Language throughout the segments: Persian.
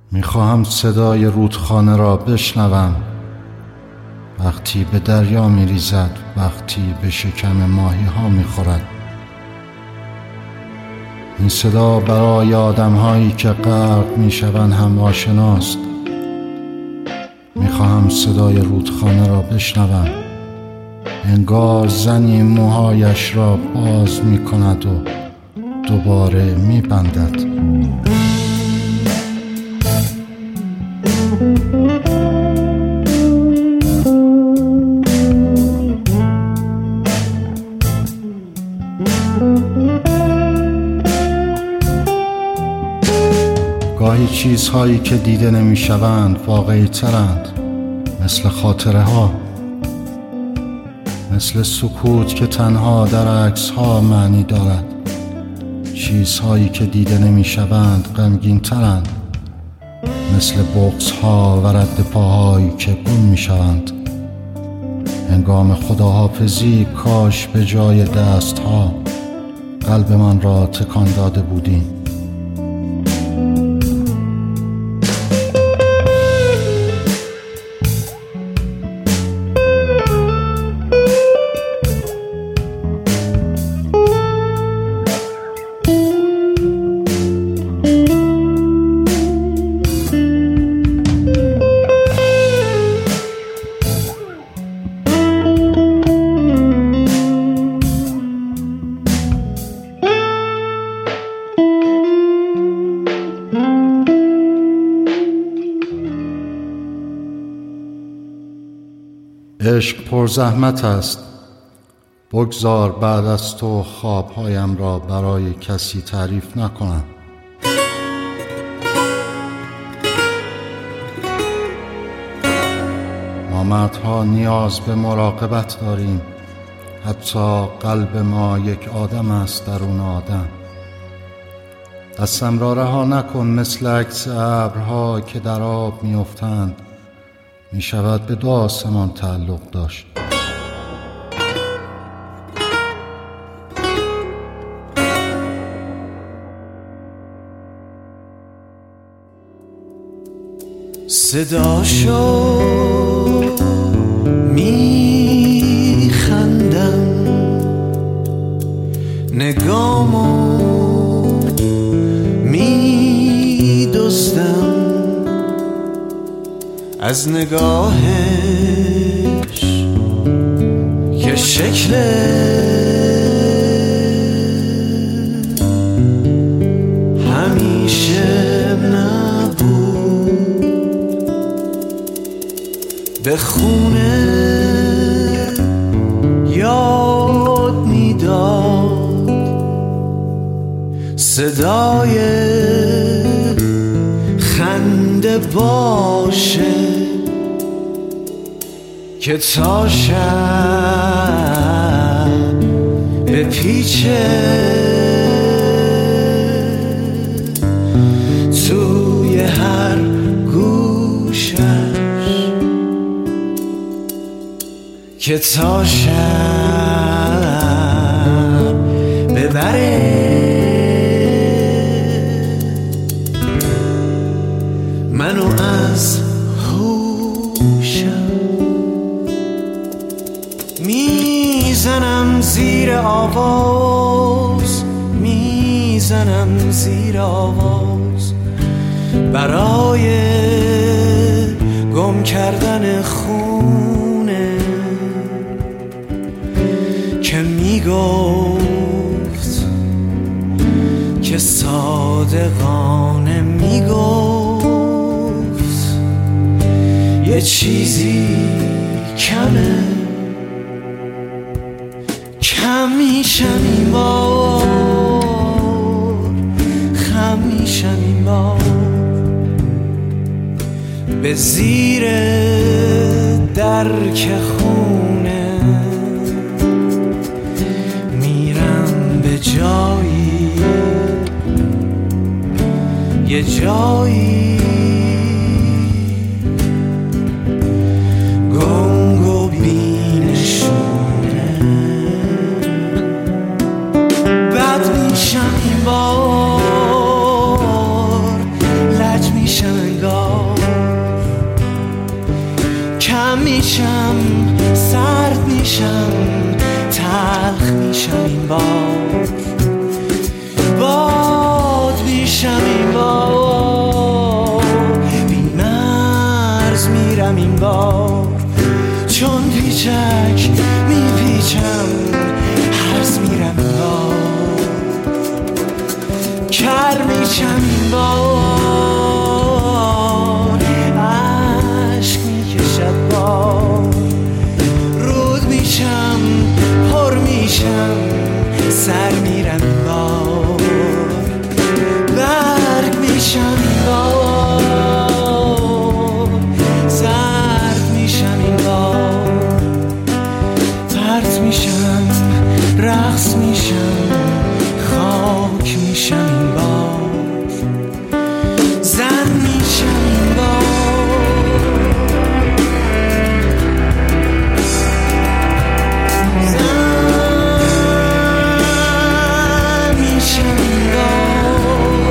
میخواهم صدای رودخانه را بشنوم، وقتی به دریا میریزد، وقتی به شکم ماهی ها میخورد. این صدا برای آدم هایی که غرق میشوند هم آشناست. میخواهم صدای رودخانه را بشنوم، انگار زنی موهایش را باز میکند و دوباره میبندد. گاهی چیزهایی که دیده نمیشوند واقعی ترند، مثل خاطره ها، مثل سکوت که تنها در عکس ها معنی دارد. چیزهایی که دیده نمیشوند غمگین ترند، مثل بغض ها و رد پاهایی که گم میشوند. هنگام خداحافظی کاش به جای دست ها قلب من را تکان داده بودیم. عشق پر زحمت است، بگذار بعد از تو خوابهایم را برای کسی تعریف نکنم. ما مردها نیاز به مراقبت داریم، حتی قلب ما یک آدم است درون آدم. دستم را رها نکن، مثل عکس ابرها که در آب میافتند. می شود به دو آسمان تعلق داشت. صداشو می خندم، نگامو می دزدم، از نگاهش که شکل همیشه نبود، به خونه یاد میداد صدای خنده باشه که تا شب به پیچه توی هر گوشش، که تا شب ببره منو از هوشم. میزنم زیر آواز، میزنم زیر آواز برای گم کردن خونه که میگفت، که صادقانه میگفت یه چیزی کمه، کم میشم این بار، خم میشم این بار، به زیر درک خونه میرم به جایی، یه جایی گنگ و بینشونه. بد میشم این بار، لج میشم انگار میشم، سرد میشم، تلخ میشم این بار، باد میشم این بار، بی مرز میرم این بار، چون پیچک میپیچم، هرز میرم این بار، کر میشم این بار، عشق میکشد بار، رود میشم، پر میشم، سر میرم این بار، برگ میشم این بار، زرد میشم این بار، ترد میشم، رقص میشم، خاک میشم این بار، زن میشم این بار، زن میشم این بار،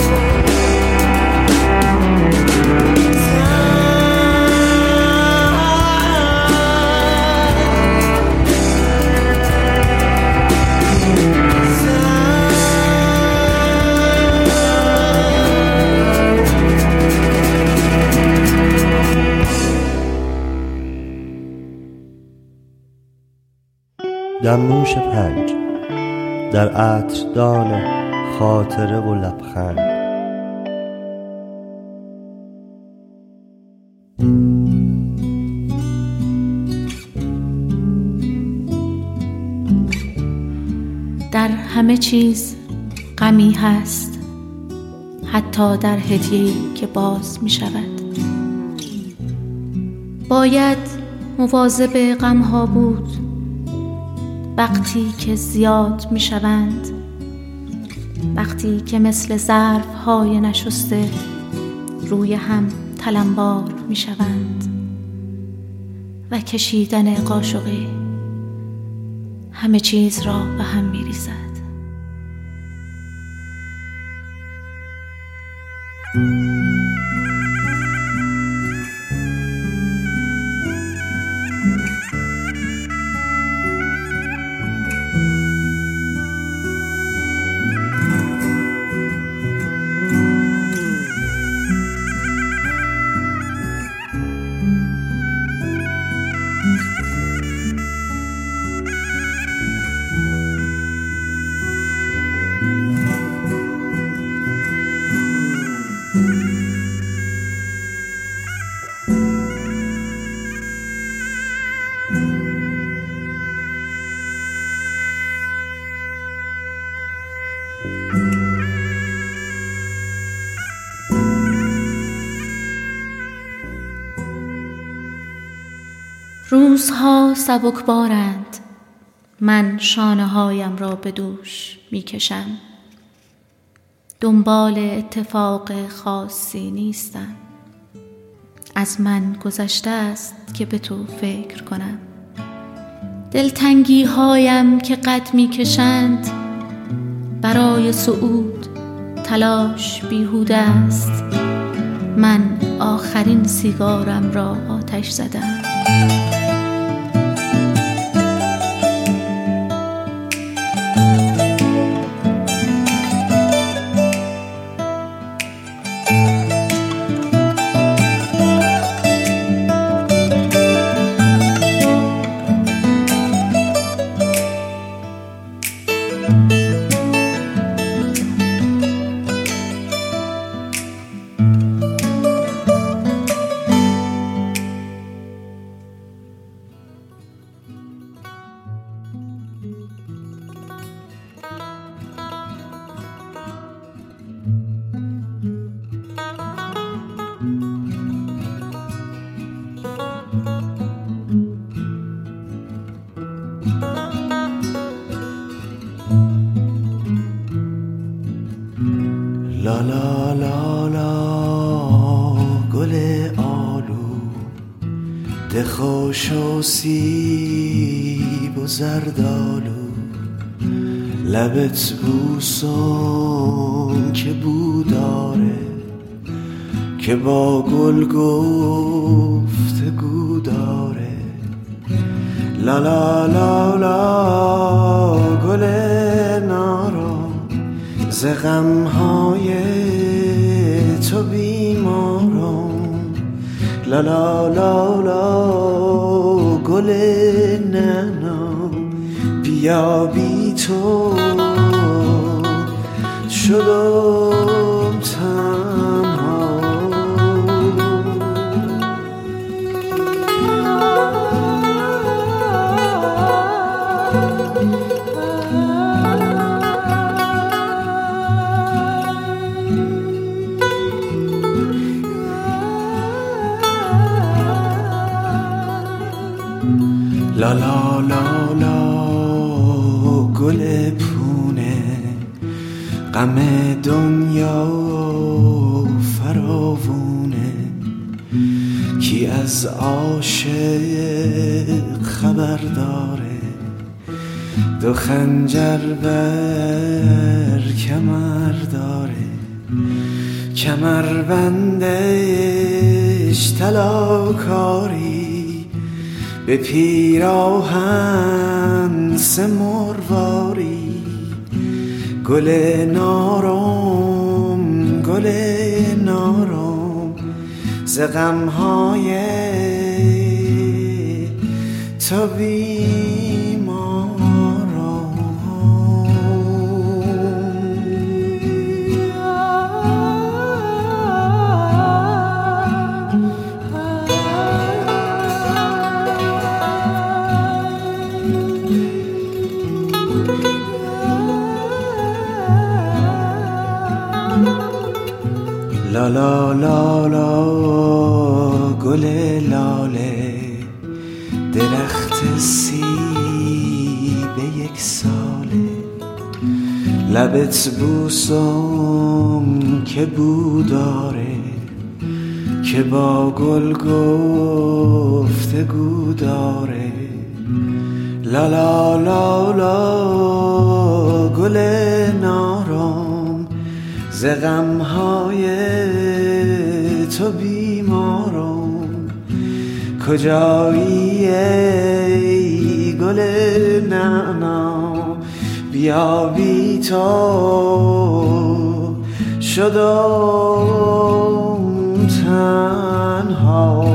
دمنوش 5 در عطردان خاطره و لبخند. در همه چیز غمی هست، حتی در هدیه‌ای که باز می شود. باید مواظب غم‌ها بود وقتی که زیاد می شوند، وقتی که مثل ظرف‌های نشسته روی هم تلمبار می شوند و کشیدن قاشقی همه چیز را به هم می ریزد. روزها سبکبارند، من شانه هایم را به دوش می کشم، دنبال اتفاق خاصی نیستم، از من گذشته است که به تو فکر کنم. دلتنگی هایم که قد می کشند، برای صعود تلاش بیهوده است، من آخرین سیگارم را آتش زدم. لا لا لا لا گل آلو ده خوش و سیب و زردالو لبت بوسم که بو داره که با گل گفتگو داره لا لا لا لا گل نارا، ز غمهای تو بیمارم. لا لا لا لا گل نعنا، بیا بی تو شدم تنها. لا لا لا لا گل پونه، غم دنیا فراوونه. کی از عاشق خبر داره، دو خنجر بر کمر داره. کمر بندش طلاکاری، به پیراهن سه مرواری. گل نارم گل نارم، ز غمهای تو بیمارم. لا لا لا لا گل لاله، درخت سیب یک ساله. لبت بوسم که بو داره، که با گل گفتگو داره. لا لا لا لا گل نارم، ز غمهای تو بیمارم. کجایی ای گل نعنا، بیا بی تو شدم تنها.